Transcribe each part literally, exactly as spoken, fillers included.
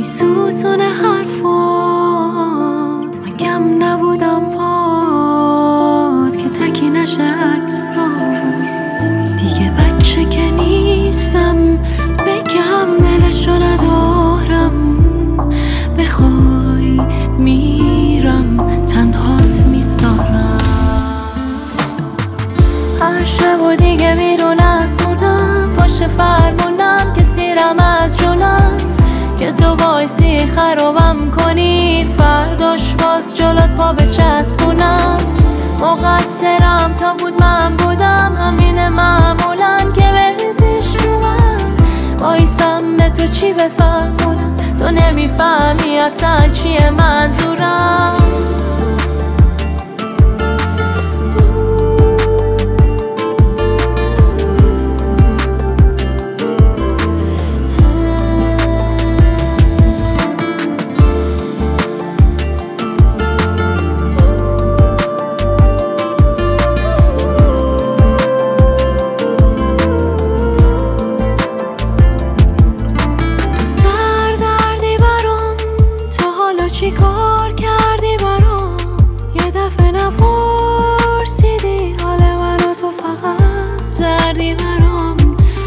میسوزونه حرفات، من کم نبودم پاد که تکی نشه عکسات. دیگه بچه که نیستم بگم دلشو ندارم، بخوای میرم تنهات میذارم. هر شب و دیگه بیرون از خونم، پشت فرمونم که سیرم از جونم، که تو وایسی خرابم کنی فرداش باز جلوت پا بچسبونم. مقصرم تا بود من بودم، همینه معمولن که بریزیش رو من. وایسم به تو چی بفهمونم، تو نمیفهمی اصلا چیه منظورم. چی کار کردی برام؟ یه دفعه نپرسیدی حال منو، تو فقط دردی برام.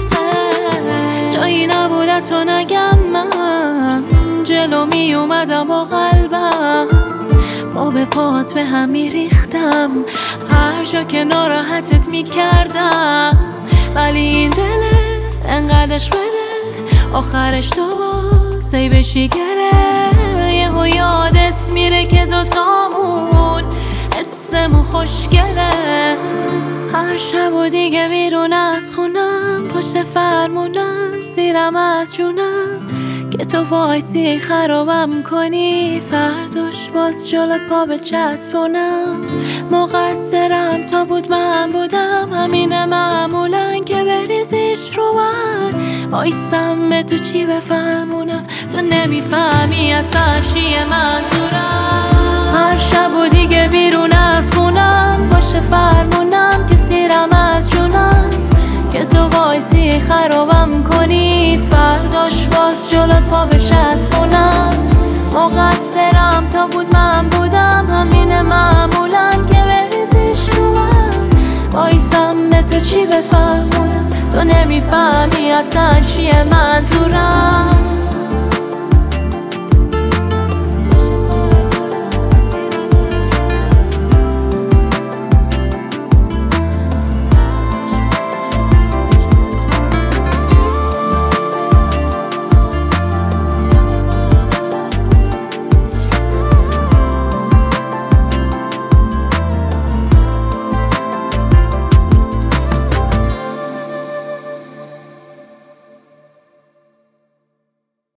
جایی نبوده تو نگم، من جلو می اومدم با قلبم، پا به پات به هم می ریختم هر جا که ناراحتت می کردم. ولی این دله انقدرش بده آخرش تو باز ای بشی گره. و یادت میره که دوتامون اسمون خوشگله. هر شب و دیگه بیرون از خونم، پشت فرمونم سیرم از جونم، که تو وایسی خرابم کنی فرداش باز جلوت پا بچسبونم. مقصرم تا بود من بودم، همینه معمولن که بریزیش رو من. وایسم به تو چی بفهمونم، تو نمیفهمی اصلا چیه منظورم. هر شب و دیگه بیرون از خونم، پشت فرمونم که سیرم از جونم، که تو وایسی خرابم کنی فرداش باز جلوت پا بچسبونم. مقصرم تا بود من بودم، همینه معمولن که بریزیش رو من. وایسم به تو چی بفهمونم، تو نمیفهمی اصلا چیه منظورم.